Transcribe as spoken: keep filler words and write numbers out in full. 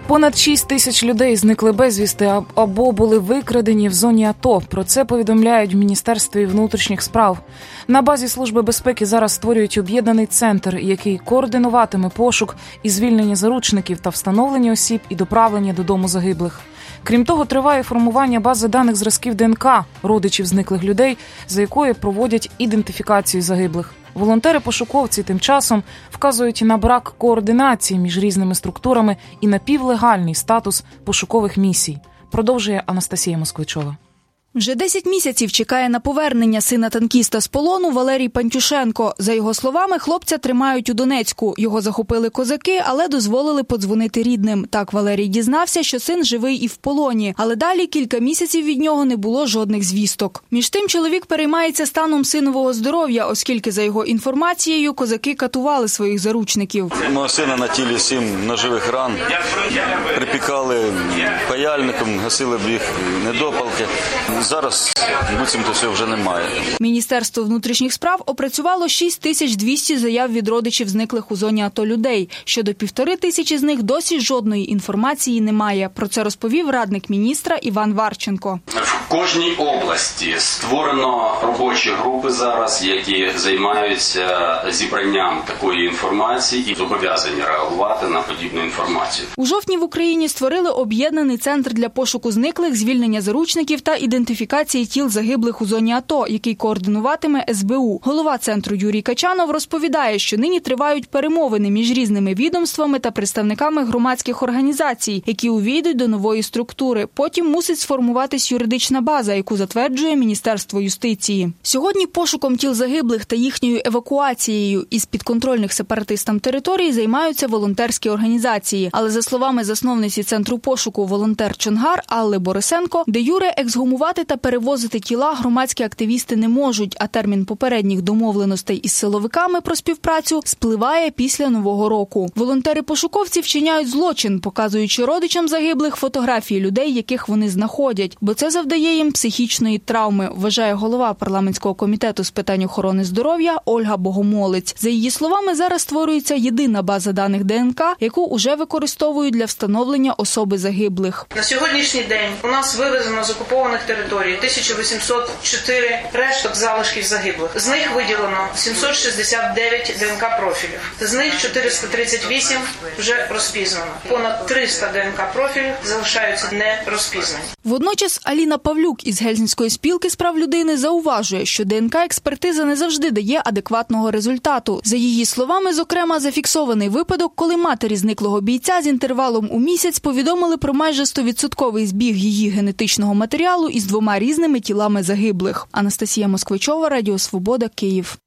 Понад шість тисяч людей зникли безвісти або були викрадені в зоні АТО. Про це повідомляють в Міністерстві внутрішніх справ. На базі Служби безпеки зараз створюють об'єднаний центр, який координуватиме пошук і звільнення заручників та встановлення осіб і доправлення додому загиблих. Крім того, триває формування бази даних зразків ДНК родичів зниклих людей, за якою проводять ідентифікацію загиблих. Волонтери-пошуковці тим часом вказують на брак координації між різними структурами і напівлегальний статус пошукових місій. Продовжує Анастасія Москвичова. Вже десять місяців чекає на повернення сина танкіста з полону Валерій Пантюшенко. За його словами, хлопця тримають у Донецьку. Його захопили козаки, але дозволили подзвонити рідним. Так Валерій дізнався, що син живий і в полоні. Але далі кілька місяців від нього не було жодних звісток. Між тим, чоловік переймається станом синового здоров'я, оскільки, за його інформацією, козаки катували своїх заручників. Мого сина на тілі сім ножових ран. Припікали паяльником, гасили б їх недопалки. Зараз, буцімто, все вже немає. Міністерство внутрішніх справ опрацювало шість тисяч двісті заяв від родичів зниклих у зоні АТО людей. Щодо півтори тисячі з них досі жодної інформації немає. Про це розповів радник міністра Іван Варченко. В кожній області створено робочі групи зараз, які займаються зібранням такої інформації і зобов'язані реагувати на подібну інформацію. У жовтні в Україні створили об'єднаний центр для пошуку зниклих, звільнення заручників та ідентифікації тіл загиблих у зоні АТО, який координуватиме ес бе у. Голова центру Юрій Качанов розповідає, що нині тривають перемовини між різними відомствами та представниками громадських організацій, які увійдуть до нової структури. Потім мусить сформуватись юридична база, яку затверджує Міністерство юстиції. Сьогодні пошуком тіл загиблих та їхньою евакуацією із підконтрольних сепаратистам територій займаються волонтерські організації. Але за словами засновниці центру пошуку «Волонтер Чонгар» Алли Борисенко, де юре ексгумувати та перевозити тіла громадські активісти не можуть, а термін попередніх домовленостей із силовиками про співпрацю спливає після Нового року. Волонтери-пошуковці вчиняють злочин, показуючи родичам загиблих фотографії людей, яких вони знаходять, бо це завдає їм психічної травми, вважає голова парламентського комітету з питань охорони здоров'я Ольга Богомолець. За її словами, зараз створюється єдина база даних ДНК, яку уже використовують для встановлення особи загиблих. На сьогоднішній день у нас вивезено з окупованих територій тисяча вісімсот чотири решток залишків загиблих. З них виділено сімсот шістдесят дев'ять ДНК-профілів. З них чотириста тридцять вісім вже розпізнано. Понад триста ДНК-профілів залишаються не розпізнані. Водночас Аліна Павлюк із Гельсінської спілки з прав людини зауважує, що ДНК-експертиза не завжди дає адекватного результату. За її словами, зокрема, зафіксований випадок, коли матері зниклого бійця з інтервалом у місяць повідомили про майже сто відсотків збіг її генетичного матеріалу із двома різними тілами загиблих. Анастасія Москвичова, Радіо Свобода, Київ.